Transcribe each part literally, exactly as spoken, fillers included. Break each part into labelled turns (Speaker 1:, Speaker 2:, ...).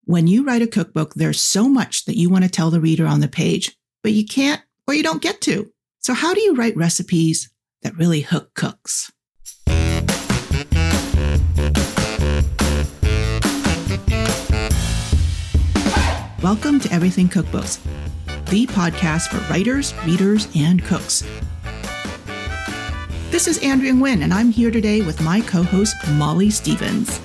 Speaker 1: When you write a cookbook, there's so much that you want to tell the reader on the page, but you can't or you don't get to. So how do you write recipes that really hook cooks? Welcome to Everything Cookbooks, the podcast for writers, readers, and cooks. This is Andrea Nguyen, and I'm here today with my co-host, Molly Stevens.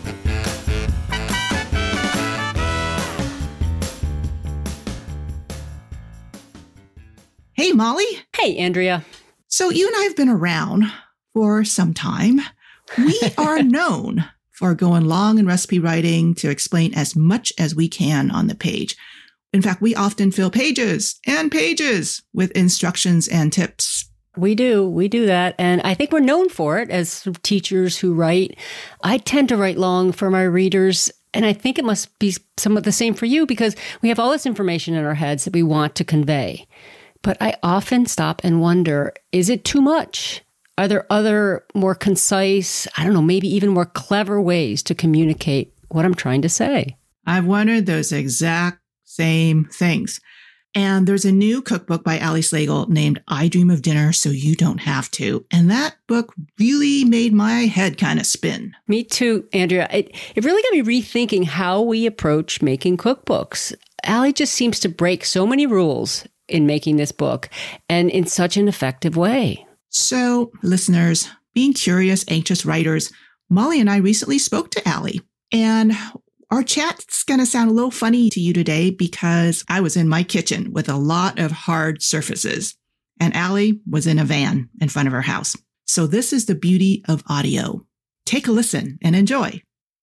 Speaker 1: Hey, Molly.
Speaker 2: Hey, Andrea.
Speaker 1: So you and I have been around for some time. We are known for going long in recipe writing to explain as much as we can on the page. In fact, we often fill pages and pages with instructions and tips.
Speaker 2: We do. We do that. And I think we're known for it as teachers who write. I tend to write long for my readers. And I think it must be somewhat the same for you because we have all this information in our heads that we want to convey. But I often stop and wonder, is it too much? Are there other more concise, I don't know, maybe even more clever ways to communicate what I'm trying to say?
Speaker 1: I've wondered those exact same things. And there's a new cookbook by Ali Slagle named I Dream of Dinner So You Don't Have To. And that book really made my head kind of spin.
Speaker 2: Me too, Andrea. It, it really got me rethinking how we approach making cookbooks. Ali just seems to break so many rules in making this book and in such an effective way.
Speaker 1: So, listeners, being curious, anxious writers, Molly and I recently spoke to Ali. And our chat's going to sound a little funny to you today because I was in my kitchen with a lot of hard surfaces, and Ali was in a van in front of her house. So this is the beauty of audio. Take a listen and enjoy.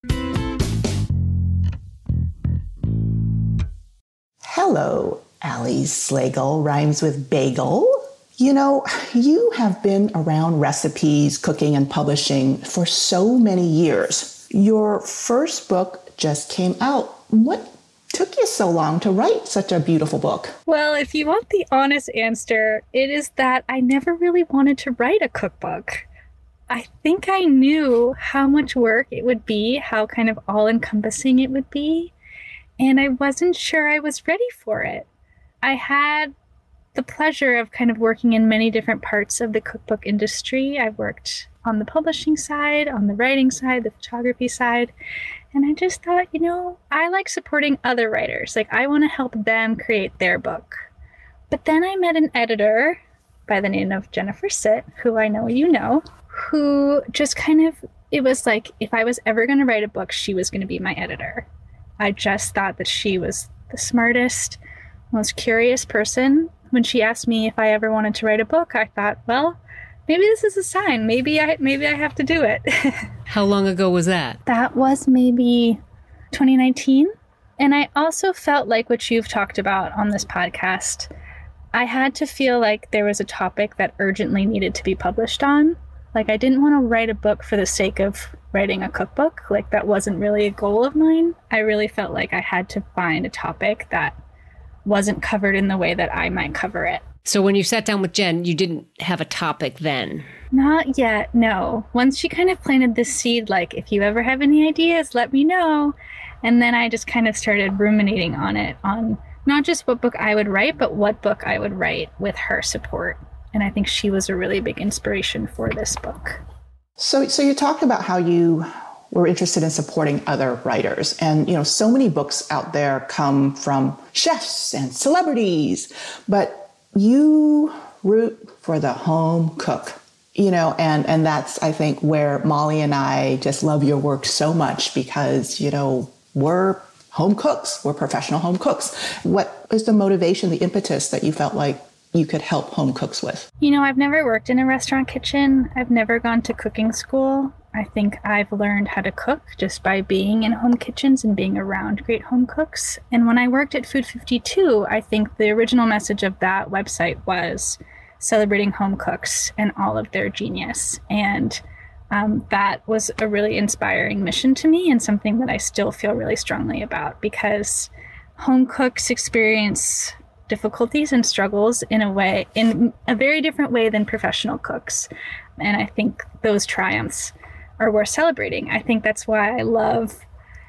Speaker 1: Hello, Ali Slagle, rhymes with bagel. You know, you have been around recipes, cooking, and publishing for so many years. Your first book just came out. What took you so long to write such a beautiful book?
Speaker 3: Well, if you want the honest answer, it is that I never really wanted to write a cookbook. I think I knew how much work it would be, how kind of all-encompassing it would be, and I wasn't sure I was ready for it. I had the pleasure of kind of working in many different parts of the cookbook industry. I worked on the publishing side, on the writing side, the photography side. And I just thought, you know, I like supporting other writers. Like, I want to help them create their book. But then I met an editor by the name of Jennifer Sitt, who I know you know, who just kind of, it was like, if I was ever going to write a book, she was going to be my editor. I just thought that she was the smartest, most curious person. When she asked me if I ever wanted to write a book, I thought, well, maybe this is a sign. Maybe I maybe I have to do it.
Speaker 2: How long ago was that?
Speaker 3: That was maybe twenty nineteen. And I also felt like what you've talked about on this podcast. I had to feel like there was a topic that urgently needed to be published on. Like, I didn't want to write a book for the sake of writing a cookbook. Like, that wasn't really a goal of mine. I really felt like I had to find a topic that wasn't covered in the way that I might cover it.
Speaker 2: So when you sat down with Jen, you didn't have a topic then?
Speaker 3: Not yet, no. Once she kind of planted this seed, like, if you ever have any ideas, let me know. And then I just kind of started ruminating on it, on not just what book I would write, but what book I would write with her support. And I think she was a really big inspiration for this book.
Speaker 1: So, so you talked about how you were interested in supporting other writers. And, you know, so many books out there come from chefs and celebrities, but you root for the home cook, you know, and, and that's, I think, where Molly and I just love your work so much because, you know, we're home cooks, we're professional home cooks. What is the motivation, the impetus that you felt like you could help home cooks with?
Speaker 3: You know, I've never worked in a restaurant kitchen. I've never gone to cooking school. I think I've learned how to cook just by being in home kitchens and being around great home cooks. And when I worked at Food fifty-two, I think the original message of that website was celebrating home cooks and all of their genius. And um, that was a really inspiring mission to me and something that I still feel really strongly about because home cooks experience difficulties and struggles in a way, in a very different way than professional cooks. And I think those triumphs are worth celebrating. I think that's why I love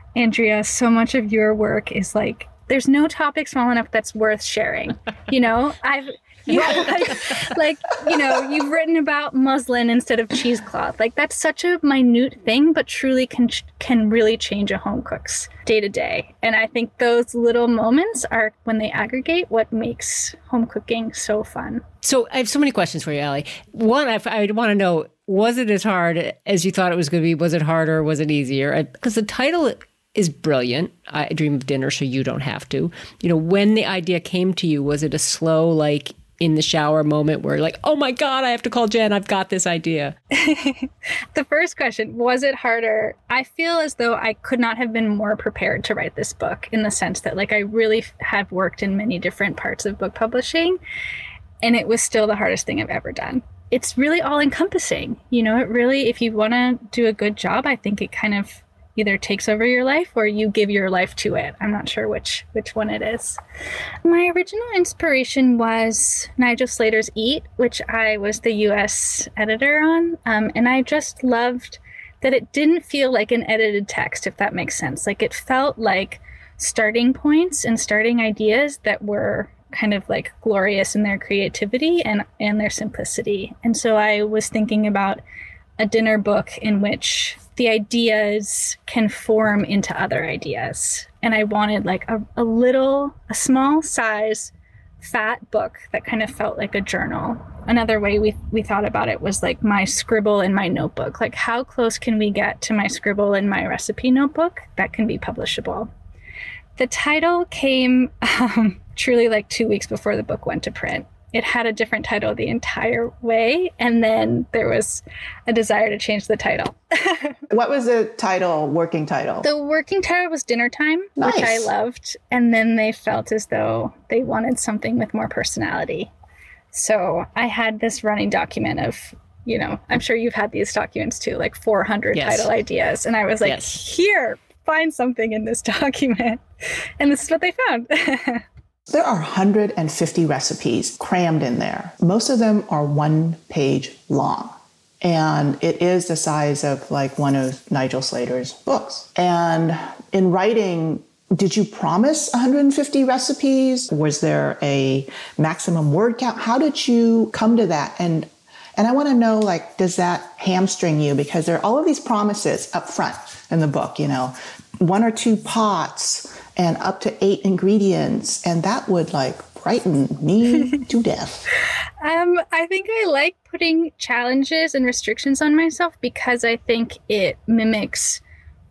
Speaker 3: Andrea, so much of your work is like, there's no topic small enough that's worth sharing. You know, I've, you like, like, you know, you've written about muslin instead of cheesecloth. Like, that's such a minute thing, but truly can can really change a home cook's day to day. And I think those little moments are, when they aggregate, what makes home cooking so fun.
Speaker 2: So I have so many questions for you, Allie. One, I, I want to know, was it as hard as you thought it was going to be? Was it harder? Was it easier? Because the title is brilliant. I Dream of Dinner, so you don't have to. You know, when the idea came to you, was it a slow, like, in the shower moment where like, oh my God, I have to call Jen, I've got this idea?
Speaker 3: The first question, was it harder? I feel as though I could not have been more prepared to write this book, in the sense that, like, I really have worked in many different parts of book publishing, and it was still the hardest thing I've ever done. It's really all encompassing. You know, it really, if you want to do a good job, I think it kind of either takes over your life or you give your life to it. I'm not sure which which one it is. My original inspiration was Nigel Slater's Eat, which I was the U S editor on. Um, and I just loved that it didn't feel like an edited text, if that makes sense. Like, it felt like starting points and starting ideas that were kind of like glorious in their creativity and, and their simplicity. And so I was thinking about a dinner book in which the ideas can form into other ideas. And I wanted like a, a little, a small size, fat book that kind of felt like a journal. Another way we we thought about it was like my scribble in my notebook. Like, how close can we get to my scribble in my recipe notebook that can be publishable? The title came um, truly like two weeks before the book went to print. It had a different title the entire way, and then there was a desire to change the title.
Speaker 1: What was the title, working title?
Speaker 3: The working title was Dinner Time,
Speaker 1: nice.
Speaker 3: Which I loved. And then they felt as though they wanted something with more personality. So I had this running document of, you know, I'm sure you've had these documents too, like four hundred yes. title ideas. And I was like, yes. Here, find something in this document. And this is what they found.
Speaker 1: There are one hundred fifty recipes crammed in there. Most of them are one page long. And it is the size of like one of Nigel Slater's books. And in writing, did you promise one hundred fifty recipes? Was there a maximum word count? How did you come to that? And and I want to know, like, does that hamstring you? Because there are all of these promises up front in the book, you know, one or two pots and up to eight ingredients. And that would like frighten me to death.
Speaker 3: Um, I think I like putting challenges and restrictions on myself because I think it mimics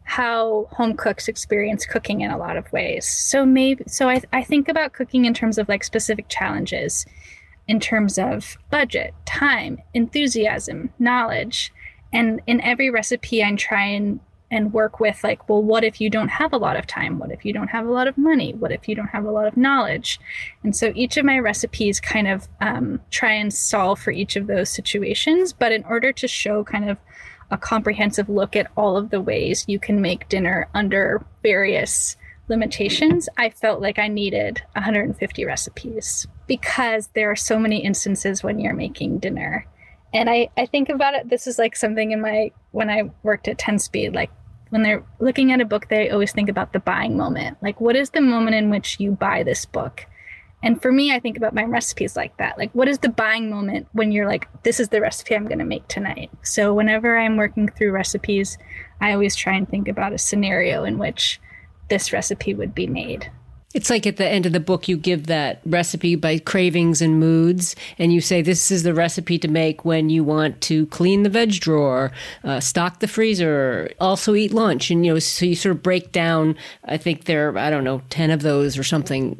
Speaker 3: how home cooks experience cooking in a lot of ways. So maybe, so I, I think about cooking in terms of like specific challenges, in terms of budget, time, enthusiasm, knowledge. And in every recipe, I try and and work with like, well, what if you don't have a lot of time? What if you don't have a lot of money? What if you don't have a lot of knowledge? And so each of my recipes kind of um, try and solve for each of those situations. But in order to show kind of a comprehensive look at all of the ways you can make dinner under various limitations, I felt like I needed one hundred fifty recipes because there are so many instances when you're making dinner. And I, I think about it, this is like something in my, when I worked at ten speed, like when they're looking at a book, they always think about the buying moment. Like, what is the moment in which you buy this book? And for me, I think about my recipes like that. Like, what is the buying moment when you're like, this is the recipe I'm going to make tonight? So whenever I'm working through recipes, I always try and think about a scenario in which this recipe would be made.
Speaker 2: It's like at the end of the book, you give that recipe by cravings and moods, and you say, this is the recipe to make when you want to clean the veg drawer, uh, stock the freezer, also eat lunch. And, you know, so you sort of break down, I think there are, I don't know, ten of those or something,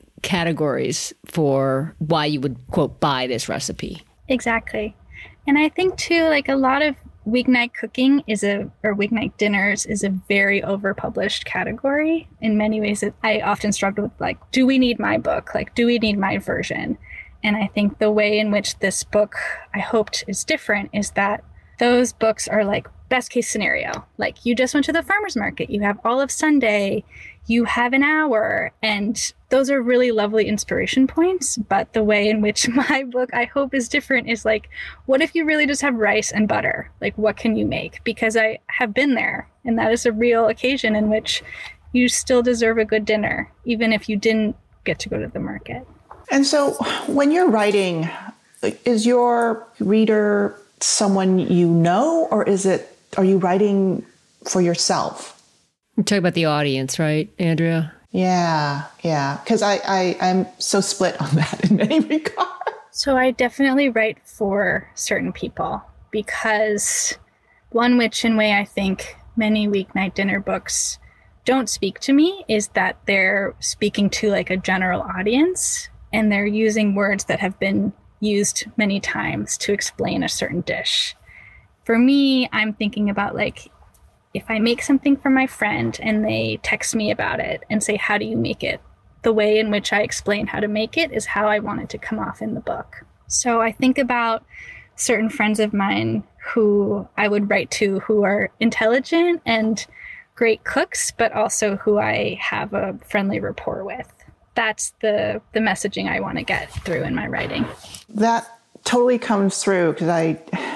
Speaker 2: categories for why you would, quote, buy this recipe.
Speaker 3: Exactly. And I think, too, like a lot of weeknight cooking is a, or weeknight dinners is a very overpublished category. In many ways, it, I often struggle with like, do we need my book? Like, do we need my version? And I think the way in which this book, I hoped, is different is that those books are like best case scenario. Like you just went to the farmer's market, you have all of Sunday, you have an hour, and those are really lovely inspiration points. But the way in which my book, I hope, is different is like, what if you really just have rice and butter? Like, what can you make? Because I have been there, and that is a real occasion in which you still deserve a good dinner, even if you didn't get to go to the market.
Speaker 1: And so when you're writing, is your reader someone you know, or is it, are you writing for yourself?
Speaker 2: You're talking about the audience, right, Andrea?
Speaker 1: Yeah, yeah. Because I, I, I'm so split on that in many regards.
Speaker 3: So I definitely write for certain people because one which in way I think many weeknight dinner books don't speak to me is that they're speaking to like a general audience and they're using words that have been used many times to explain a certain dish. For me, I'm thinking about like, if I make something for my friend and they text me about it and say, how do you make it? The way in which I explain how to make it is how I want it to come off in the book. So I think about certain friends of mine who I would write to who are intelligent and great cooks, but also who I have a friendly rapport with. That's the, the messaging I want to get through in my writing.
Speaker 1: That totally comes through because I,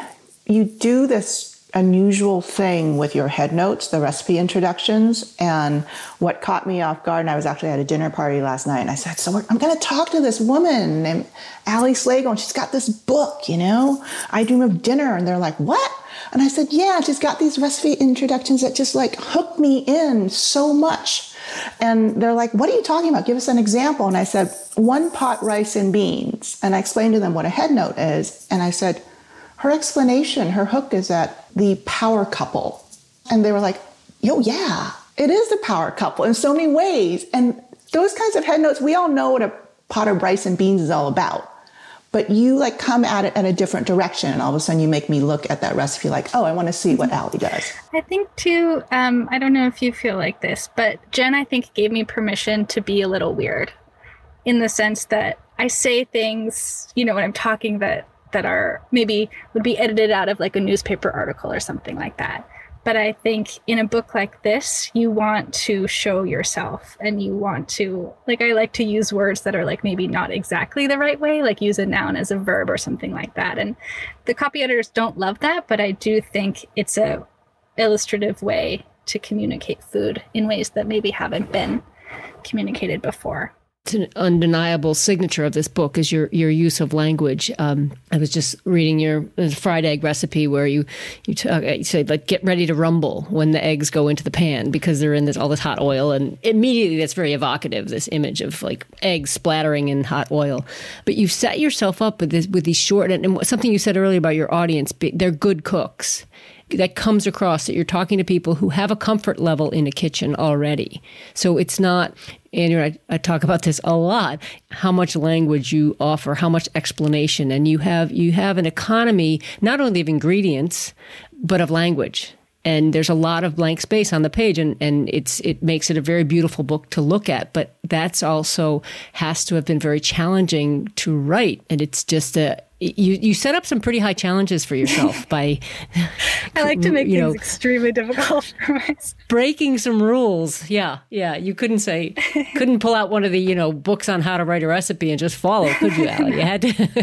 Speaker 1: you do this unusual thing with your head notes, the recipe introductions. And what caught me off guard, and I was actually at a dinner party last night, and I said, so I'm going to talk to this woman named Allie Slagle, and she's got this book, you know, I Dream of Dinner. And they're like, what? And I said, yeah, she's got these recipe introductions that just like hook me in so much. And they're like, what are you talking about? Give us an example. And I said, one pot rice and beans. And I explained to them what a head note is. And I said, her explanation, her hook is at the power couple. And they were like, yo, yeah, it is the power couple in so many ways. And those kinds of head notes, we all know what a pot of rice and beans is all about. But you like come at it in a different direction. And all of a sudden you make me look at that recipe like, oh, I want to see what Allie does.
Speaker 3: I think too, um, I don't know if you feel like this, but Jen, I think, gave me permission to be a little weird in the sense that I say things, you know, when I'm talking that that are maybe would be edited out of like a newspaper article or something like that. But I think in a book like this, you want to show yourself and you want to, like, I like to use words that are like maybe not exactly the right way, like use a noun as a verb or something like that. And the copy editors don't love that, but I do think it's a illustrative way to communicate food in ways that maybe haven't been communicated before.
Speaker 2: It's an undeniable signature of this book is your your use of language. Um, I was just reading your fried egg recipe where you you, t- uh, you say like get ready to rumble when the eggs go into the pan because they're in this all this hot oil, and immediately that's very evocative. This image of like eggs splattering in hot oil, but you've set yourself up with this with these short and, and something you said earlier about your audience. They're good cooks. That comes across that you're talking to people who have a comfort level in a kitchen already. So it's not, Andrew, I, I talk about this a lot, how much language you offer, how much explanation. And you have you have an economy, not only of ingredients, but of language. And there's a lot of blank space on the page, and, and it's it makes it a very beautiful book to look at. But that's also has to have been very challenging to write. And it's just a you you set up some pretty high challenges for yourself by
Speaker 3: I like to make
Speaker 2: you
Speaker 3: things
Speaker 2: know,
Speaker 3: extremely difficult for myself.
Speaker 2: Breaking some rules. Yeah, yeah. You couldn't say couldn't pull out one of the, you know, books on how to write a recipe and just follow, could you, Allie? You had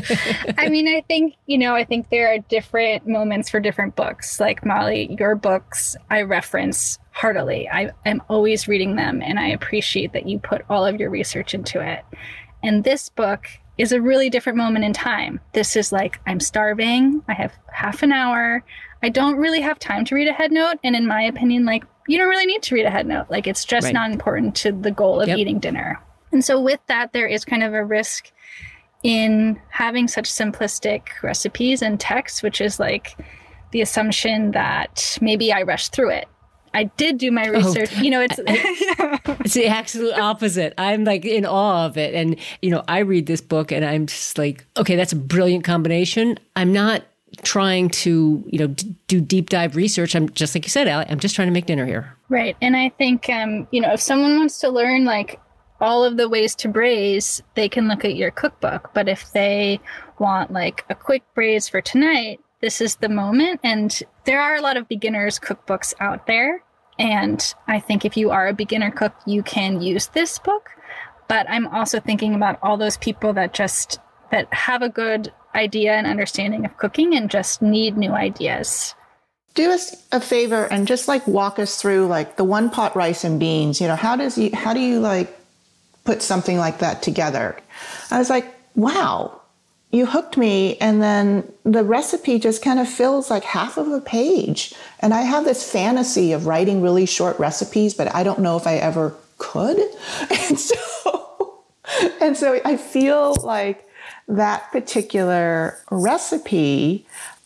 Speaker 2: to
Speaker 3: I mean, I think, you know, I think there are different moments for different books. Like Molly, your books I reference heartily. I am always reading them, and I appreciate that you put all of your research into it. And this book is a really different moment in time. This is like, I'm starving. I have half an hour. I don't really have time to read a head note. And in my opinion, like, you don't really need to read a head note. Like, it's just right. not important to the goal of yep. eating dinner. And so with that, there is kind of a risk in having such simplistic recipes and text, which is like the assumption that maybe I rushed through it. I did do my research. Oh, you know, it's
Speaker 2: it's the absolute opposite. I'm like in awe of it. And, you know, I read this book and I'm just like, okay, that's a brilliant combination. I'm not trying to, you know, d- do deep dive research. I'm just like you said, Allie, I'm just trying to make dinner here.
Speaker 3: Right. And I think, um, you know, if someone wants to learn like all of the ways to braise, they can look at your cookbook. But if they want like a quick braise for tonight, this is the moment. And there are a lot of beginners cookbooks out there. And I think if you are a beginner cook, you can use this book. But I'm also thinking about all those people that just that have a good idea and understanding of cooking and just need new ideas.
Speaker 1: Do us a favor and just like walk us through like the one pot rice and beans. You know, how does you how do you like put something like that together? I was like, wow, you hooked me. And then the recipe just kind of fills like half of a page. And I have this fantasy of writing really short recipes, but I don't know if I ever could. And so, and so I feel like that particular recipe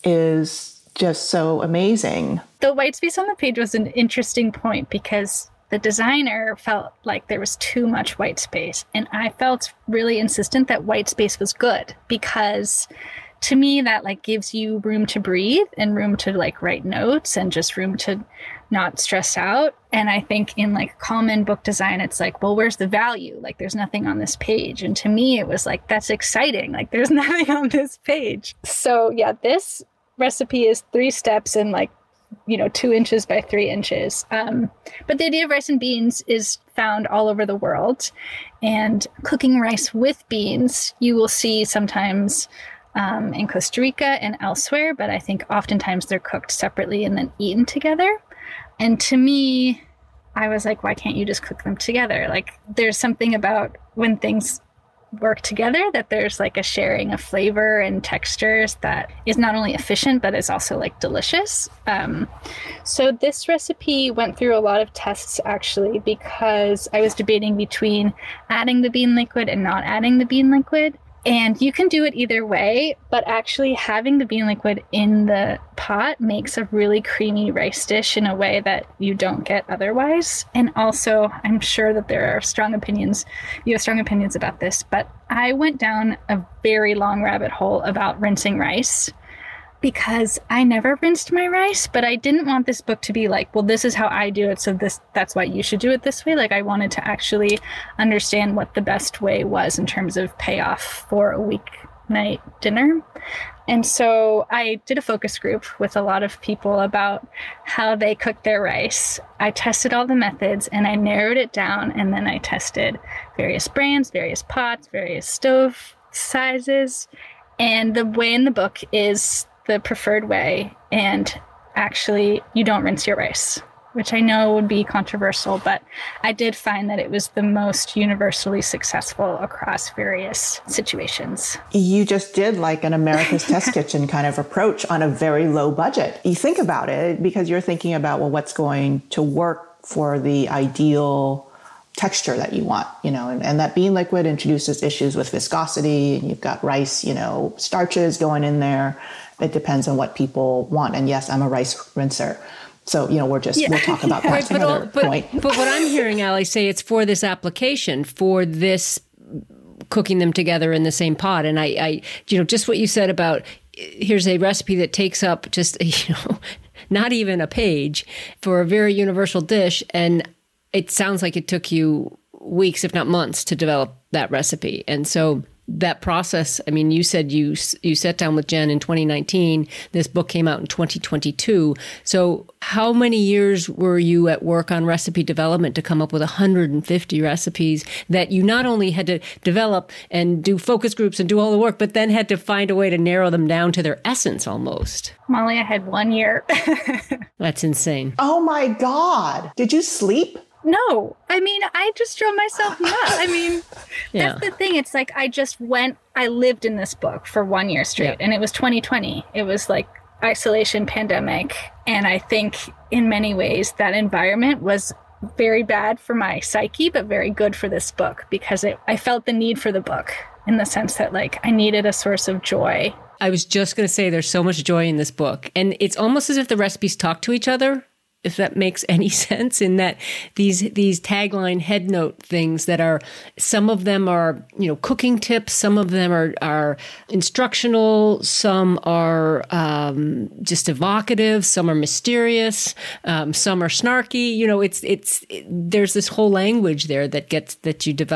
Speaker 1: is just so amazing.
Speaker 3: The white space on the page was an interesting point because the designer felt like there was too much white space. And I felt really insistent that white space was good because to me that like gives you room to breathe and room to like write notes and just room to not stress out. And I think in like common book design, it's like, well, where's the value? Like there's nothing on this page. And to me, it was like, that's exciting. Like there's nothing on this page. So yeah, this recipe is three steps and like, you know, two inches by three inches. Um, but the idea of rice and beans is found all over the world. And cooking rice with beans, you will see sometimes um, in Costa Rica and elsewhere, but I think oftentimes they're cooked separately and then eaten together. And to me, I was like, why can't you just cook them together? Like there's something about when things work together that there's like a sharing of flavor and textures that is not only efficient, but is also like delicious. Um, so this recipe went through a lot of tests actually, because I was debating between adding the bean liquid and not adding the bean liquid. And you can do it either way, but actually having the bean liquid in the pot makes a really creamy rice dish in a way that you don't get otherwise. And also, I'm sure that there are strong opinions, you have strong opinions about this, but I went down a very long rabbit hole about rinsing rice because I never rinsed my rice, but I didn't want this book to be like, well, this is how I do it, so this that's why you should do it this way. Like I wanted to actually understand what the best way was in terms of payoff for a weeknight dinner. And so I did a focus group with a lot of people about how they cook their rice. I tested all the methods and I narrowed it down, and then I tested various brands, various pots, various stove sizes. And the way in the book is the preferred way, and actually you don't rinse your rice, which I know would be controversial, but I did find that it was the most universally successful across various situations.
Speaker 1: You just did like an America's Test Kitchen kind of approach on a very low budget. You think about it because you're thinking about, well, what's going to work for the ideal texture that you want, you know, and, and that bean liquid introduces issues with viscosity, and you've got rice, you know, starches going in there. It depends on what people want. And yes, I'm a rice rinser. So, you know, we're just, yeah. we'll talk about that
Speaker 2: right,
Speaker 1: some
Speaker 2: but
Speaker 1: other
Speaker 2: all, but,
Speaker 1: point.
Speaker 2: But what I'm hearing Ali say, it's for this application, for this cooking them together in the same pot. And I, I, you know, just what you said about here's a recipe that takes up just, you know, not even a page for a very universal dish. And it sounds like it took you weeks, if not months, to develop that recipe. And so that process, I mean, you said you you sat down with Jen in twenty nineteen. This book came out in twenty twenty-two. So how many years were you at work on recipe development to come up with one hundred fifty recipes that you not only had to develop and do focus groups and do all the work, but then had to find a way to narrow them down to their essence almost?
Speaker 3: Molly, I had one year.
Speaker 2: That's insane.
Speaker 1: Oh my God. Did you sleep?
Speaker 3: No, I mean, I just drove myself nuts. I mean,
Speaker 2: yeah.
Speaker 3: That's the thing. It's like I just went, I lived in this book for one year straight, yeah. And it was twenty twenty. It was like isolation, pandemic. And I think in many ways that environment was very bad for my psyche, but very good for this book because it, I felt the need for the book in the sense that like I needed a source of joy.
Speaker 2: I was just going to say there's so much joy in this book. And it's almost as if the recipes talk to each other, if that makes any sense, in that these these tagline head note things that are, some of them are, you know, cooking tips, some of them are, are instructional, some are um, just evocative, some are mysterious, um, some are snarky. You know, it's it's it, there's this whole language there that gets that you develop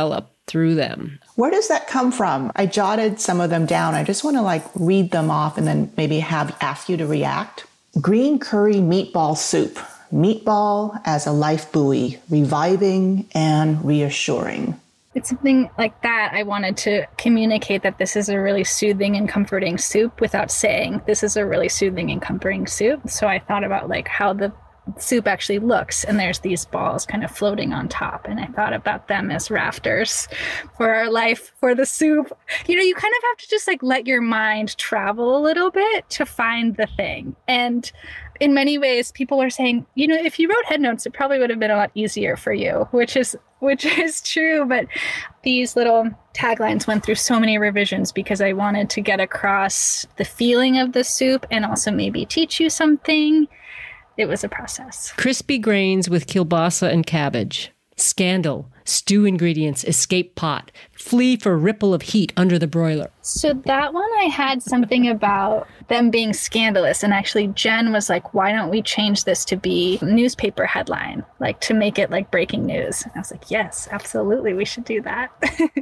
Speaker 2: through them.
Speaker 1: Where does that come from? I jotted some of them down. I just want to like read them off and then maybe have ask you to react. Green curry meatball soup. Meatball as a life buoy, reviving and reassuring.
Speaker 3: It's something like that. I wanted to communicate that this is a really soothing and comforting soup without saying this is a really soothing and comforting soup. So I thought about like how the soup actually looks, and there's these balls kind of floating on top, and I thought about them as rafters for our life, for the soup. You know, you kind of have to just like let your mind travel a little bit to find the thing. And in many ways, people are saying, you know, if you wrote head notes, it probably would have been a lot easier for you, which is which is true. But these little taglines went through so many revisions because I wanted to get across the feeling of the soup and also maybe teach you something. It was a process.
Speaker 2: Crispy grains with kielbasa and cabbage. Scandal. Stew ingredients. Escape pot. Flee for ripple of heat under the broiler.
Speaker 3: So that one I had something about them being scandalous. And actually Jen was like, why don't we change this to be newspaper headline? Like to make it like breaking news. And I was like, yes, absolutely. We should do that.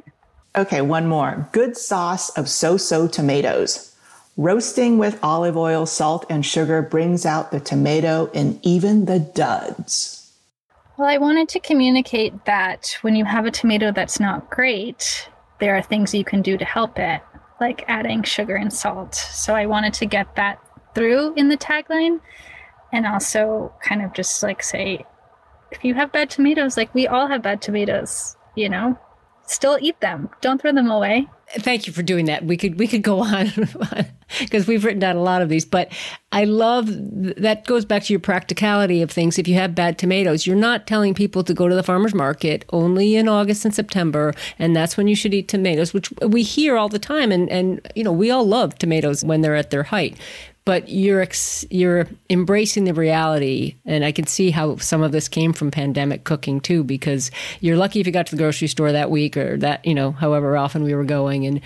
Speaker 1: Okay, one more. Good sauce of so-so tomatoes. Roasting with olive oil, salt, and sugar brings out the tomato in even the duds.
Speaker 3: Well, I wanted to communicate that when you have a tomato that's not great, there are things you can do to help it, like adding sugar and salt. So I wanted to get that through in the tagline, and also kind of just like say, if you have bad tomatoes, like we all have bad tomatoes, you know, still eat them. Don't throw them away.
Speaker 2: Thank you for doing that. We could we could go on because we've written down a lot of these, but I love that goes back to your practicality of things. If you have bad tomatoes, you're not telling people to go to the farmer's market only in August and September, and that's when you should eat tomatoes, which we hear all the time. And, and you know, we all love tomatoes when they're at their height. But you're ex- you're embracing the reality, and I can see how some of this came from pandemic cooking too, because you're lucky if you got to the grocery store that week or that, you know, however often we were going. And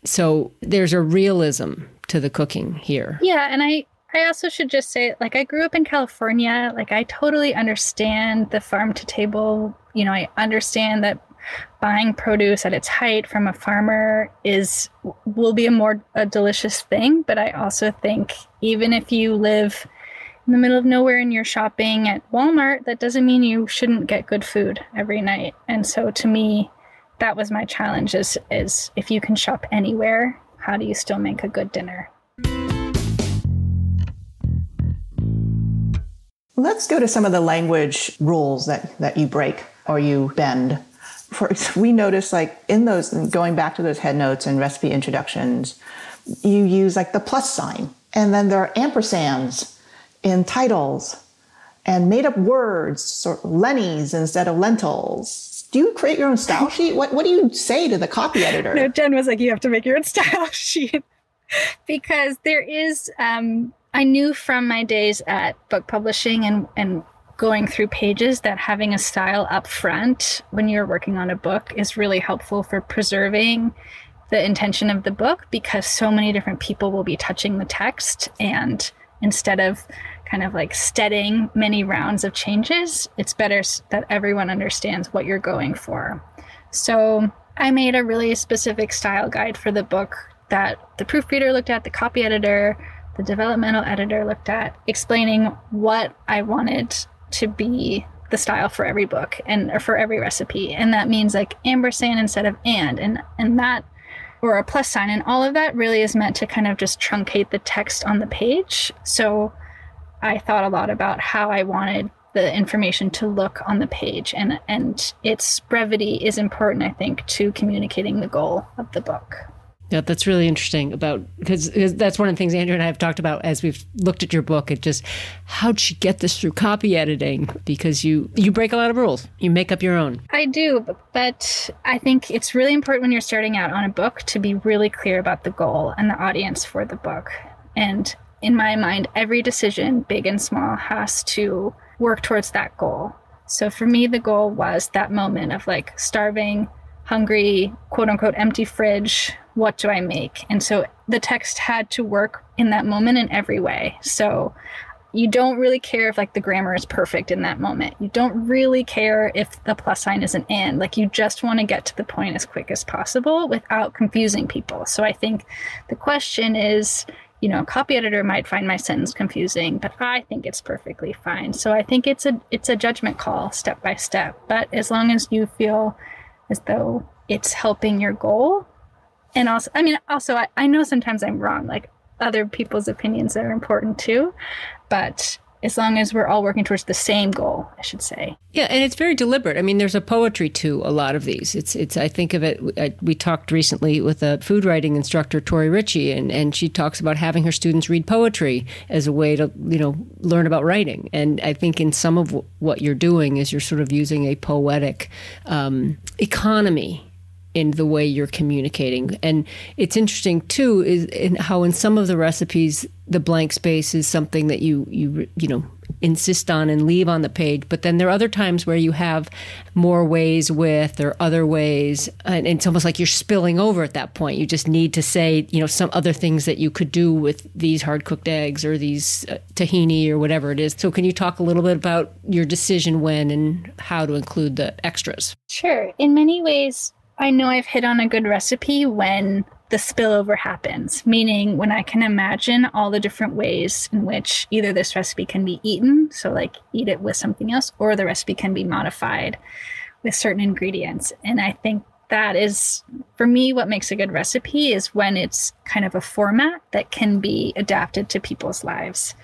Speaker 2: so there's a realism to the cooking here.
Speaker 3: Yeah, and I, I also should just say, like, I grew up in California. Like, I totally understand the farm to table. You know, I understand that buying produce at its height from a farmer is will be a more a delicious thing. But I also think even if you live in the middle of nowhere and you're shopping at Walmart, that doesn't mean you shouldn't get good food every night. And so to me, that was my challenge is, is if you can shop anywhere, how do you still make a good dinner?
Speaker 1: Let's go to some of the language rules that, that you break or you bend. For, we notice like in those, going back to those head notes and recipe introductions, you use like the plus sign, and then there are ampersands in titles and made up words, sort of Lenny's instead of lentils. Do you create your own style sheet? What What do you say to the copy editor?
Speaker 3: No, Jen was like, you have to make your own style sheet because there is, um, I knew from my days at book publishing and, and going through pages that having a style up front when you're working on a book is really helpful for preserving the intention of the book, because so many different people will be touching the text, and instead of kind of like steadying many rounds of changes, it's better that everyone understands what you're going for. So I made a really specific style guide for the book that the proofreader looked at, the copy editor, the developmental editor looked at, explaining what I wanted to be the style for every book and or for every recipe. And that means like ampersand instead of and, and, and that, or a plus sign. And all of that really is meant to kind of just truncate the text on the page. So I thought a lot about how I wanted the information to look on the page, and, and its brevity is important, I think, to communicating the goal of the book.
Speaker 2: Yeah, that's really interesting about, because that's one of the things Andrea and I have talked about as we've looked at your book. It just, how'd she get this through copy editing? Because you, you break a lot of rules. You make up your own.
Speaker 3: I do, but I think it's really important when you're starting out on a book to be really clear about the goal and the audience for the book. And in my mind, every decision, big and small, has to work towards that goal. So for me, the goal was that moment of like starving, hungry, quote unquote, empty fridge. What do I make? And so the text had to work in that moment in every way. So You don't really care if like the grammar is perfect in that moment. You don't really care if the plus sign is an and. Like you just want to get to the point as quick as possible without confusing people. So I think the question is, you know, a copy editor might find my sentence confusing, but I think it's perfectly fine. So I think it's a it's a judgment call step by step. But as long as you feel as though it's helping your goal, and also, I mean, also I, I know sometimes I'm wrong. Like other people's opinions are important too. But as long as we're all working towards the same goal, I should say.
Speaker 2: Yeah, and it's very deliberate. I mean, there's a poetry to a lot of these. It's, it's. I think of it, we talked recently with a food writing instructor, Tori Ritchie, and, and she talks about having her students read poetry as a way to, you know, learn about writing. And I think in some of what you're doing is you're sort of using a poetic um, economy in the way you're communicating. And it's interesting, too, is in how in some of the recipes, the blank space is something that you, you, you know, insist on and leave on the page. But then there are other times where you have more ways with or other ways. And it's almost like you're spilling over at that point. You just need to say, you know, some other things that you could do with these hard-cooked eggs or these uh, tahini or whatever it is. So can you talk a little bit about your decision when and how to include the extras?
Speaker 3: Sure. In many ways, I know I've hit on a good recipe when the spillover happens, meaning when I can imagine all the different ways in which either this recipe can be eaten, so like eat it with something else, or the recipe can be modified with certain ingredients. And I think that is, for me, what makes a good recipe is when it's kind of a format that can be adapted to people's lives.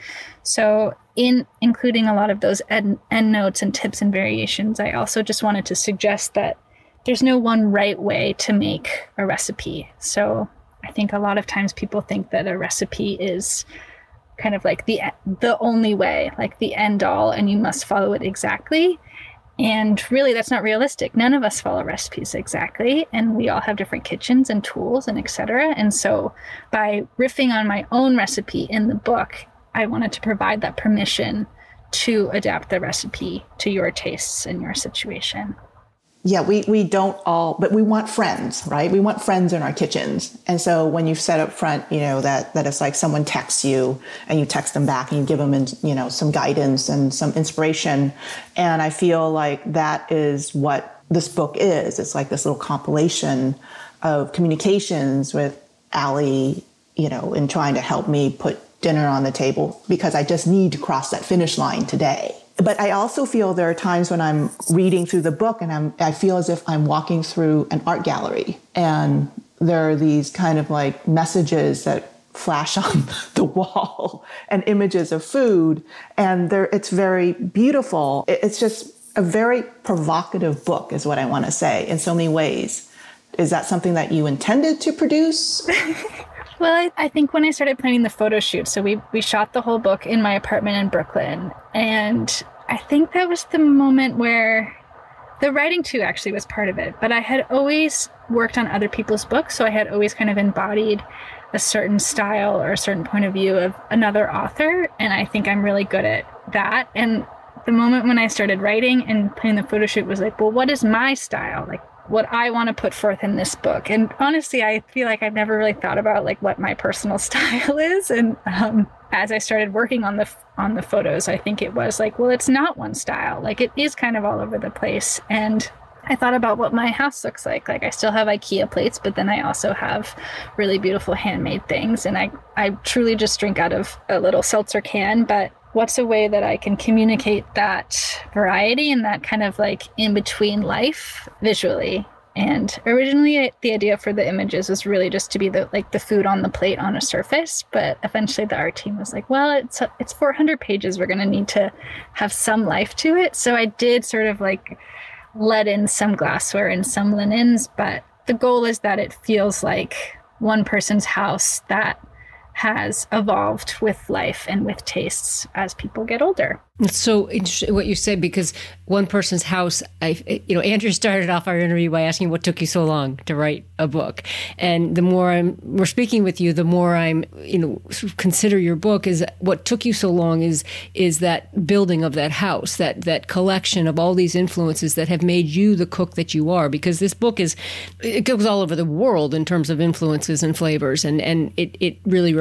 Speaker 3: So in including a lot of those end, end notes and tips and variations, I also just wanted to suggest that there's no one right way to make a recipe. So I think a lot of times people think that a recipe is kind of like the the only way, like the end all, and you must follow it exactly. And really, that's not realistic. None of us follow recipes exactly, and we all have different kitchens and tools and et cetera. And so by riffing on my own recipe in the book, I wanted to provide that permission to adapt the recipe to your tastes and your situation.
Speaker 1: Yeah, we, we don't all, but we want friends, right? We want friends in our kitchens. And so when you've said up front, you know, that, that it's like someone texts you and you text them back and you give them, you know, some guidance and some inspiration. And I feel like that is what this book is. It's like this little compilation of communications with Allie, you know, in trying to help me put dinner on the table because I just need to cross that finish line today. But I also feel there are times when I'm reading through the book and I'm, I feel as if I'm walking through an art gallery and there are these kind of like messages that flash on the wall and images of food. And there, it's very beautiful. It's just a very provocative book is what I want to say in so many ways. Is that something that you intended to produce?
Speaker 3: Well, I, I think when I started planning the photo shoot, so we, we shot the whole book in my apartment in Brooklyn. And I think that was the moment where the writing too actually was part of it. But I had always worked on other people's books. So I had always kind of embodied a certain style or a certain point of view of another author. And I think I'm really good at that. And the moment when I started writing and planning the photo shoot was like, well, what is my style? Like, what I want to put forth in this book. And honestly, I feel like I've never really thought about like what my personal style is. And um, as I started working on the on the photos, I think it was like, well, it's not one style. Like it is kind of all over the place. And I thought about what my house looks like. Like I still have IKEA plates, but then I also have really beautiful handmade things. And I, I truly just drink out of a little seltzer can, but what's a way that I can communicate that variety and that kind of like in-between life visually? And originally the idea for the images was really just to be the like the food on the plate on a surface. But eventually the art team was like, well, it's it's four hundred pages. We're going to need to have some life to it. So I did sort of like let in some glassware and some linens. But the goal is that it feels like one person's house that has evolved with life and with tastes as people get older.
Speaker 2: It's so interesting what you said, because one person's house, I, you know, Andrew started off our interview by asking what took you so long to write a book. And the more I'm, we're speaking with you, the more I'm, you know, sort of consider your book is what took you so long is, is that building of that house, that, that collection of all these influences that have made you the cook that you are. Because this book is, it goes all over the world in terms of influences and flavors. And, and it, it really reflects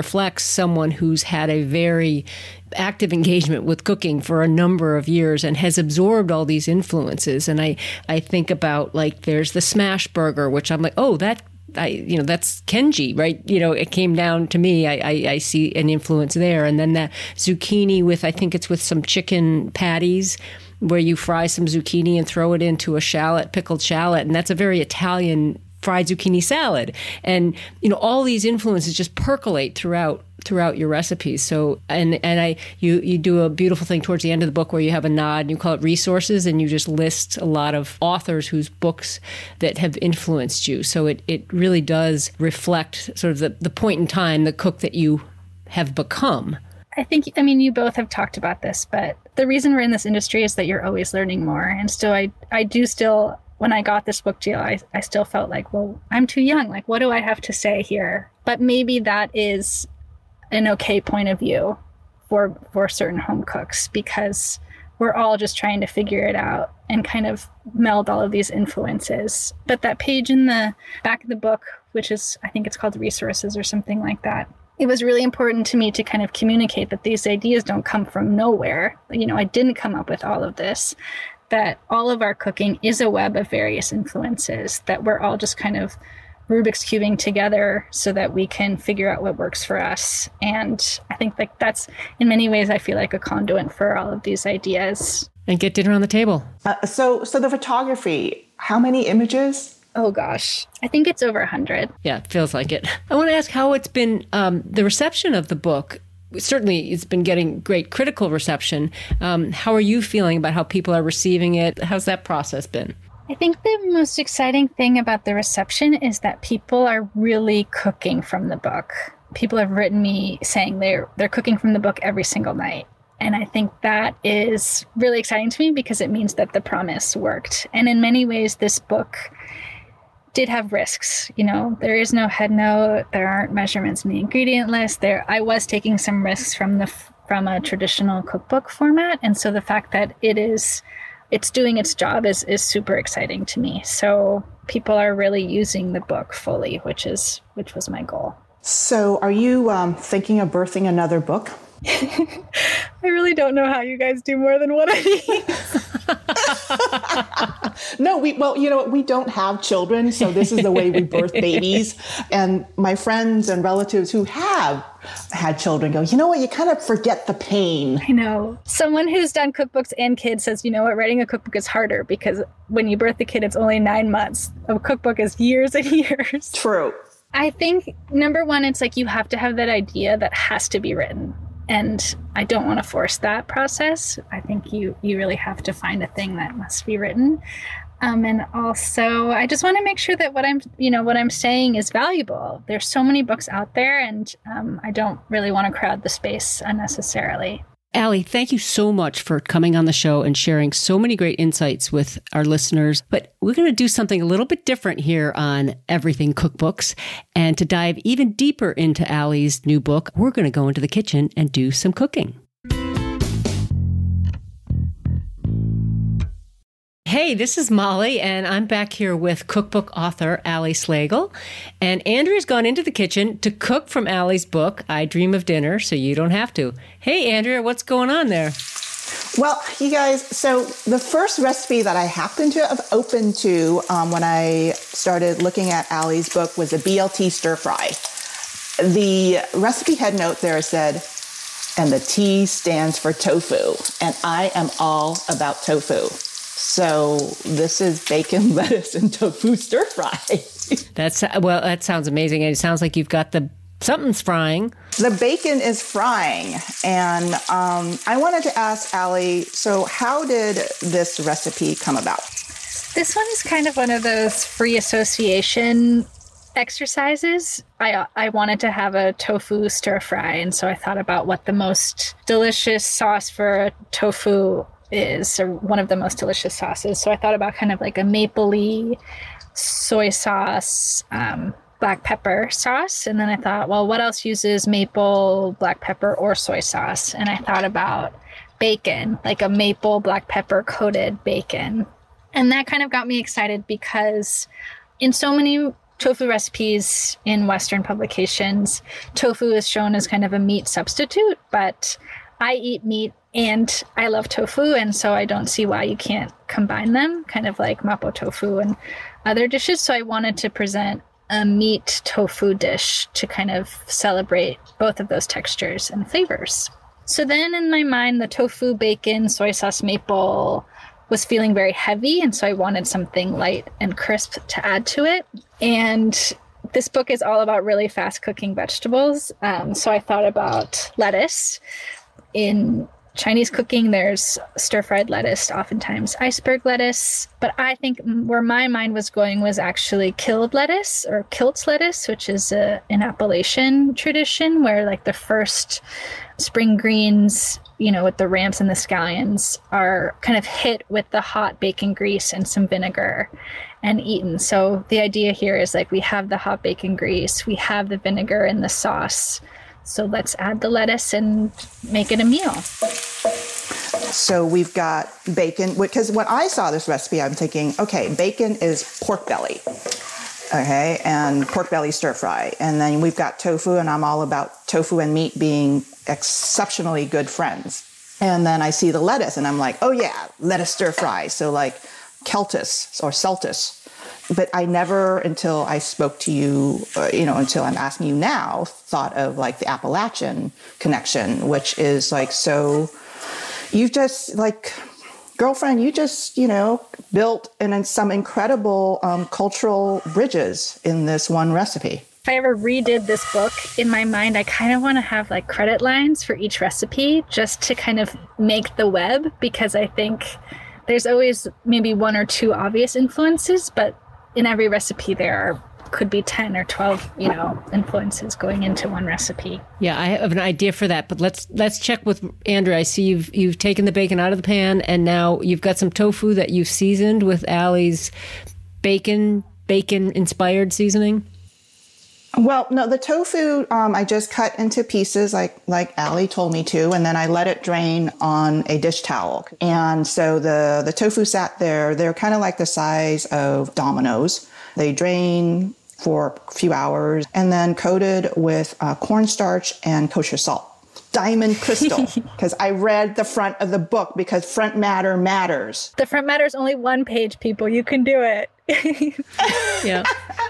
Speaker 2: reflects someone who's had a very active engagement with cooking for a number of years and has absorbed all these influences. And I, I think about, like, there's the smash burger, which I'm like, oh, that, I, you know, that's Kenji, right? You know, it came down to me. I, I, I see an influence there. And then that zucchini with, I think it's with some chicken patties, where you fry some zucchini and throw it into a shallot, pickled shallot. And that's a very Italian fried zucchini salad. And, you know, all these influences just percolate throughout throughout your recipes. So, and and I you you do a beautiful thing towards the end of the book where you have a nod and you call it resources, and you just list a lot of authors whose books that have influenced you. So it, it really does reflect sort of the, the point in time, the cook that you have become.
Speaker 3: I think, I mean, you both have talked about this, but the reason we're in this industry is that you're always learning more. And so I, I do still, when I got this book deal, I, I still felt like, well, I'm too young. Like, what do I have to say here? But maybe that is an okay point of view for, for certain home cooks, because we're all just trying to figure it out and kind of meld all of these influences. But that page in the back of the book, which is, I think it's called Resources or something like that, it was really important to me to kind of communicate that these ideas don't come from nowhere. You know, I didn't come up with all of this, that all of our cooking is a web of various influences, that we're all just kind of Rubik's cubing together so that we can figure out what works for us. And I think like that's, in many ways, I feel like a conduit for all of these ideas.
Speaker 2: And get dinner on the table.
Speaker 1: Uh, so, so the photography, how many images?
Speaker 3: Oh, gosh. I think it's over one hundred.
Speaker 2: Yeah, it feels like it. I want to ask how it's been, um, the reception of the book. Certainly, it's been getting great critical reception. Um, how are you feeling about how people are receiving it? How's that process been?
Speaker 3: I think the most exciting thing about the reception is that people are really cooking from the book. People have written me saying they're they're cooking from the book every single night. And I think that is really exciting to me because it means that the promise worked. And in many ways, this book did have risks. You know, there is no head note. There aren't measurements in the ingredient list. There, I was taking some risks from the from a traditional cookbook format, and so the fact that it is, it's doing its job is is super exciting to me. So people are really using the book fully, which is which was my goal.
Speaker 1: So, are you um, thinking of birthing another book?
Speaker 3: I really don't know how you guys do more than one of these.
Speaker 1: No, we, well, you know, we don't have children, so this is the way we birth babies. And my friends and relatives who have had children go, you know what, you kind of forget the pain.
Speaker 3: I know. Someone who's done cookbooks and kids says, you know what, writing a cookbook is harder because when you birth the kid, it's only nine months. A cookbook is years and years.
Speaker 1: True.
Speaker 3: I think, number one, it's like you have to have that idea that has to be written. And I don't want to force that process. I think you you really have to find a thing that must be written. Um, and also, I just want to make sure that what I'm, you know, what I'm saying is valuable. There's so many books out there, and um, I don't really want to crowd the space unnecessarily.
Speaker 2: Allie, thank you so much for coming on the show and sharing so many great insights with our listeners. But we're going to do something a little bit different here on Everything Cookbooks. And to dive even deeper into Allie's new book, we're going to go into the kitchen and do some cooking. Hey, this is Molly, and I'm back here with cookbook author Allie Slagle. And Andrea's gone into the kitchen to cook from Allie's book, I Dream of Dinner, so you don't have to. Hey, Andrea, what's going on there?
Speaker 1: Well, you guys, so the first recipe that I happened to have opened to um, when I started looking at Allie's book was a B L T stir fry. The recipe head note there said, and the T stands for tofu, and I am all about tofu. So this is bacon, lettuce, and tofu stir fry.
Speaker 2: That's well, that sounds amazing. And it sounds like you've got the something's frying.
Speaker 1: The bacon is frying. And um, I wanted to ask Allie, so how did this recipe come about?
Speaker 3: This one is kind of one of those free association exercises. I I wanted to have a tofu stir fry. And so I thought about what the most delicious sauce for a tofu is, or one of the most delicious sauces. So I thought about kind of like a mapley soy sauce, um, black pepper sauce. And then I thought, well, what else uses maple, black pepper, or soy sauce? And I thought about bacon, like a maple black pepper coated bacon. And that kind of got me excited because in so many tofu recipes in Western publications, tofu is shown as kind of a meat substitute, but I eat meat and I love tofu, and so I don't see why you can't combine them, kind of like mapo tofu and other dishes. So I wanted to present a meat tofu dish to kind of celebrate both of those textures and flavors. So then in my mind, the tofu, bacon, soy sauce, maple was feeling very heavy, and so I wanted something light and crisp to add to it. And this book is all about really fast cooking vegetables. Um, so I thought about lettuce. In Chinese cooking, there's stir-fried lettuce, oftentimes iceberg lettuce. But I think where my mind was going was actually killed lettuce or kilts lettuce, which is a, an Appalachian tradition where like the first spring greens, you know, with the ramps and the scallions are kind of hit with the hot bacon grease and some vinegar and eaten. So the idea here is like we have the hot bacon grease, we have the vinegar and the sauce. So let's add the lettuce and make it a meal.
Speaker 1: So we've got bacon, because when I saw this recipe, I'm thinking, okay, bacon is pork belly. Okay, and pork belly stir fry. And then we've got tofu, and I'm all about tofu and meat being exceptionally good friends. And then I see the lettuce, and I'm like, oh yeah, lettuce stir fry. So like Celtus or Celtus. But I never, until I spoke to you, uh, you know, until I'm asking you now, thought of like the Appalachian connection, which is like, so you just like, girlfriend, you just, you know, built in some incredible um, cultural bridges in this one recipe.
Speaker 3: If I ever redid this book, in my mind, I kind of want to have like credit lines for each recipe just to kind of make the web, because I think there's always maybe one or two obvious influences, but in every recipe there are could be ten or twelve, you know, influences going into one recipe.
Speaker 2: Yeah, I have an idea for that, but let's let's check with Andrea. I see you've you've taken the bacon out of the pan, and now you've got some tofu that you've seasoned with Allie's bacon bacon inspired seasoning.
Speaker 1: Well, no, the tofu um, I just cut into pieces like like Allie told me to, and then I let it drain on a dish towel. And so the the tofu sat there. They're kind of like the size of dominoes. They drain for a few hours and then coated with uh, cornstarch and kosher salt. Diamond crystal, because I read the front of the book, because front matter matters.
Speaker 3: The front matter is only one page, people. You can do it.
Speaker 2: Yeah.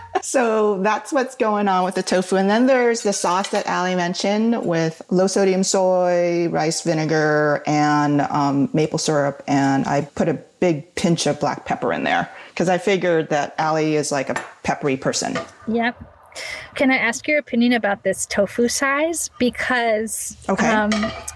Speaker 1: So that's what's going on with the tofu. And then there's the sauce that Allie mentioned with low sodium soy, rice vinegar, and um, maple syrup. And I put a big pinch of black pepper in there because I figured that Allie is like a peppery person.
Speaker 3: Yep. Can I ask your opinion about this tofu size? Because
Speaker 1: okay.
Speaker 3: um,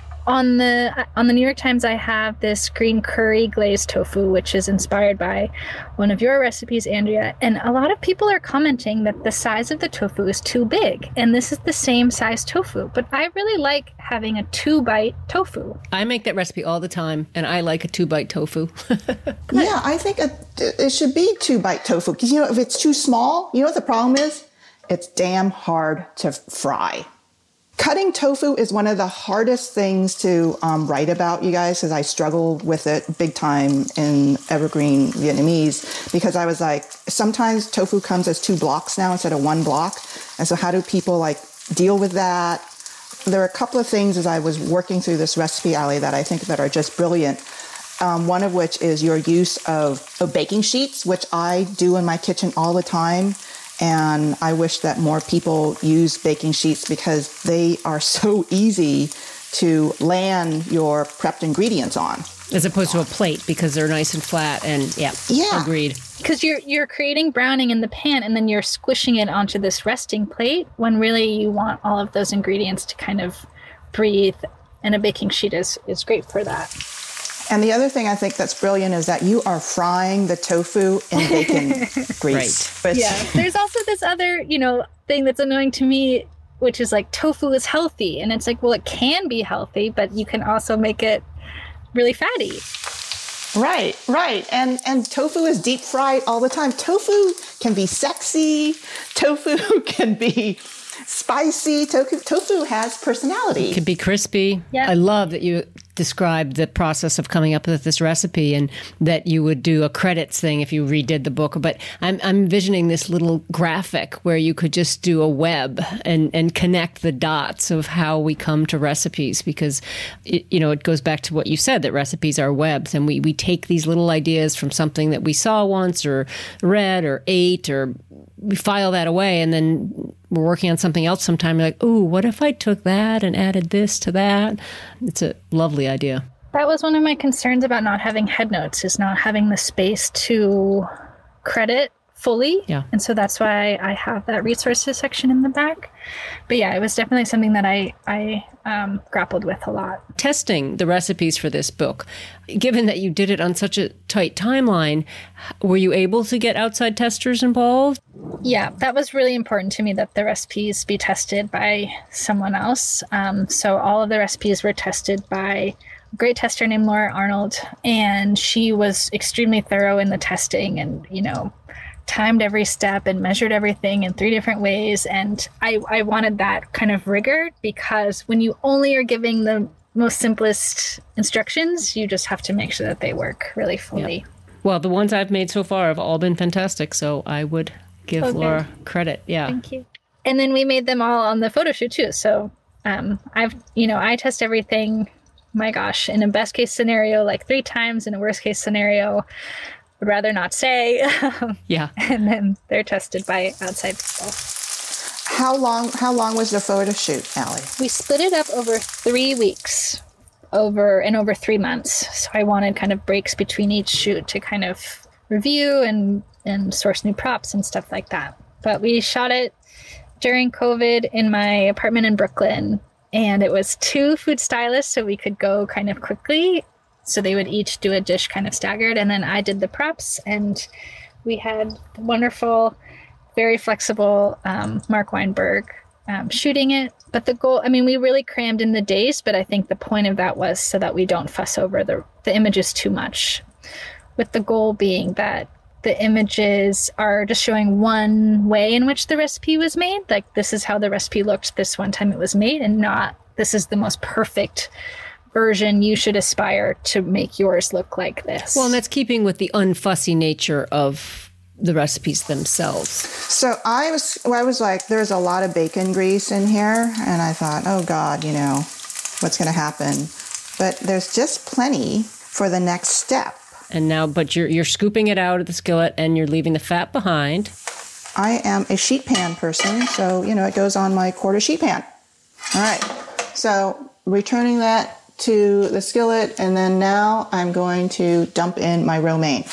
Speaker 3: on the on the New York Times, I have this green curry glazed tofu, which is inspired by one of your recipes, Andrea. And a lot of people are commenting that the size of the tofu is too big. And this is the same size tofu. But I really like having a two-bite tofu.
Speaker 2: I make that recipe all the time, and I like a two-bite tofu.
Speaker 1: Yeah, I think it, it should be two-bite tofu. Because, you know, if it's too small, you know what the problem is? It's damn hard to fry. Cutting tofu is one of the hardest things to um, write about, you guys, because I struggled with it big time in Evergreen Vietnamese, because I was like, sometimes tofu comes as two blocks now instead of one block. And so how do people like deal with that? There are a couple of things as I was working through this recipe, Allie, that I think that are just brilliant. Um, one of which is your use of, of baking sheets, which I do in my kitchen all the time. And I wish that more people use baking sheets because they are so easy to land your prepped ingredients on.
Speaker 2: As opposed to a plate, because they're nice and flat and yeah,
Speaker 1: yeah.
Speaker 2: Agreed.
Speaker 3: Because you're you're creating browning in the pan and then you're squishing it onto this resting plate when really you want all of those ingredients to kind of breathe. And a baking sheet is, is great for that.
Speaker 1: And the other thing I think that's brilliant is that you are frying the tofu in bacon grease.
Speaker 2: Right.
Speaker 3: Yeah. There's also this other, you know, thing that's annoying to me, which is like tofu is healthy. And it's like, well, it can be healthy, but you can also make it really fatty.
Speaker 1: Right, right. And and tofu is deep fried all the time. Tofu can be sexy. Tofu can be Spicy tofu. Tofu has personality.
Speaker 2: It could be crispy.
Speaker 3: Yeah.
Speaker 2: I love that you described the process of coming up with this recipe and that you would do a credits thing if you redid the book. But I'm, I'm envisioning this little graphic where you could just do a web and, and connect the dots of how we come to recipes, because it, you know, it goes back to what you said, that recipes are webs, and we, we take these little ideas from something that we saw once or read or ate, or we file that away, and then we're working on something else sometime. You're like, ooh, what if I took that and added this to that? It's a lovely idea.
Speaker 3: That was one of my concerns about not having headnotes, is not having the space to credit fully.
Speaker 2: Yeah.
Speaker 3: And so that's why I have that resources section in the back. But yeah, it was definitely something that I, I um, grappled with a lot.
Speaker 2: Testing the recipes for this book, given that you did it on such a tight timeline, were you able to get outside testers involved?
Speaker 3: Yeah, that was really important to me, that the recipes be tested by someone else. Um, so all of the recipes were tested by a great tester named Laura Arnold, and she was extremely thorough in the testing and, you know, timed every step and measured everything in three different ways. And I, I wanted that kind of rigor, because when you only are giving the most simplest instructions, you just have to make sure that they work really fully.
Speaker 2: Yeah. Well, the ones I've made so far have all been fantastic, so I would give
Speaker 3: Okay.
Speaker 2: Laura credit. Yeah.
Speaker 3: Thank you. And then we made them all on the photo shoot too. So um, I've, you know, I test everything, my gosh, in a best case scenario, like three times, in a worst case scenario, would rather not say.
Speaker 2: Yeah.
Speaker 3: And then they're tested by outside people.
Speaker 1: How long how long was the photo shoot, Allie?
Speaker 3: We split it up over three weeks over and over three months. So I wanted kind of breaks between each shoot to kind of review and, and source new props and stuff like that. But we shot it during COVID in my apartment in Brooklyn, and it was two food stylists, so we could go kind of quickly. So they would each do a dish kind of staggered, and then I did the props, and we had wonderful, very flexible um, Mark Weinberg um, shooting it. But the goal, I mean, we really crammed in the days, but I think the point of that was so that we don't fuss over the, the images too much, with the goal being that the images are just showing one way in which the recipe was made. Like, this is how the recipe looked this one time it was made, and not this is the most perfect version. You should aspire to make yours look like this.
Speaker 2: Well, and that's keeping with the unfussy nature of the recipes themselves.
Speaker 1: So I was well, I was like, there's a lot of bacon grease in here, and I thought, oh God, you know, what's going to happen? But there's just plenty for the next step.
Speaker 2: And now, but you're you're scooping it out of the skillet and you're leaving the fat behind.
Speaker 1: I am a sheet pan person, so, you know, it goes on my quarter sheet pan. All right. So returning that to the skillet, and then now I'm going to dump in my romaine.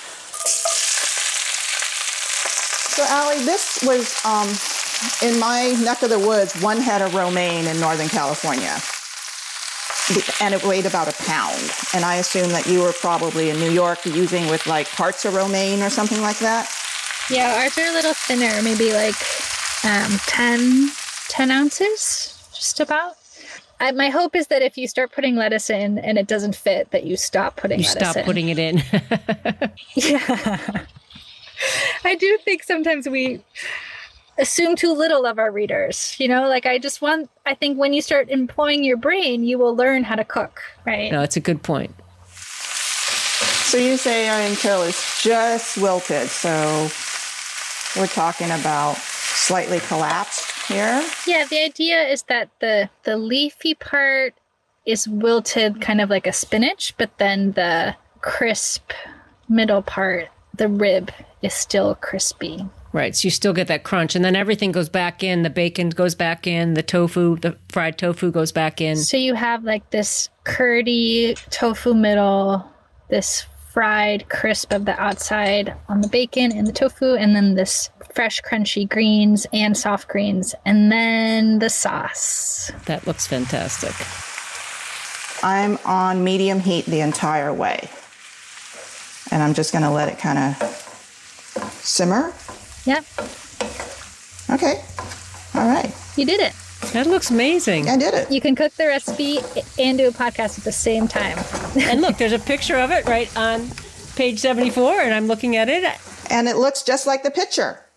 Speaker 1: So, Allie, this was, um, in my neck of the woods, one head of romaine in Northern California. And it weighed about a pound. And I assume that you were probably in New York using with like parts of romaine or something like that.
Speaker 3: Yeah, ours are a little thinner, maybe like um, ten, ten ounces, just about. I, my hope is that if you start putting lettuce in and it doesn't fit, that you stop putting
Speaker 2: You
Speaker 3: lettuce in.
Speaker 2: stop putting it in.
Speaker 3: Yeah. I do think sometimes we assume too little of our readers. You know, like I just want, I think when you start employing your brain, you will learn how to cook, right?
Speaker 2: No, it's a good point.
Speaker 1: So you say our until is just wilted. So we're talking about slightly collapsed here.
Speaker 3: Yeah, the idea is that the the leafy part is wilted kind of like a spinach, but then the crisp middle part, the rib, is still crispy.
Speaker 2: Right. So you still get that crunch, and then everything goes back in. The bacon goes back in. The tofu, the fried tofu goes back in.
Speaker 3: So you have like this curdy tofu middle, this fried crisp of the outside on the bacon and the tofu, and then this fresh crunchy greens and soft greens, and then the sauce.
Speaker 2: That looks fantastic.
Speaker 1: I'm on medium heat the entire way. And I'm just going to let it kind of simmer.
Speaker 3: Yep.
Speaker 1: Okay. All right.
Speaker 3: You did it.
Speaker 2: That looks amazing.
Speaker 1: I did it.
Speaker 3: You can cook the recipe and do a podcast at the same time.
Speaker 2: And look, there's a picture of it right on page seventy-four, and I'm looking at it.
Speaker 1: And it looks just like the picture.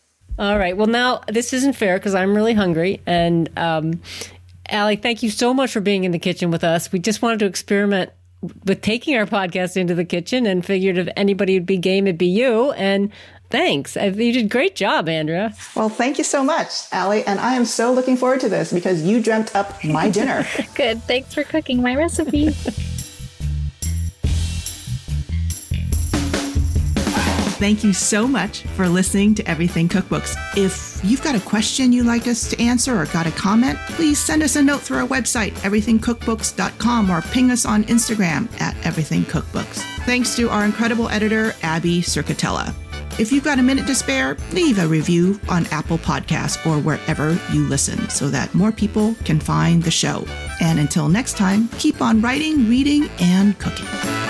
Speaker 2: All right. Well, now this isn't fair because I'm really hungry. And um, Allie, thank you so much for being in the kitchen with us. We just wanted to experiment with taking our podcast into the kitchen and figured if anybody would be game, it'd be you. And thanks. You did a great job, Andrea.
Speaker 1: Well, thank you so much, Allie. And I am so looking forward to this because you dreamt up my dinner.
Speaker 3: Good. Thanks for cooking my recipe.
Speaker 1: Thank you so much for listening to Everything Cookbooks. If you've got a question you'd like us to answer or got a comment, please send us a note through our website, everything cookbooks dot com, or ping us on Instagram at Everything Cookbooks. Thanks to our incredible editor, Abby Circatella. If you've got a minute to spare, leave a review on Apple Podcasts or wherever you listen so that more people can find the show. And until next time, keep on writing, reading, and cooking.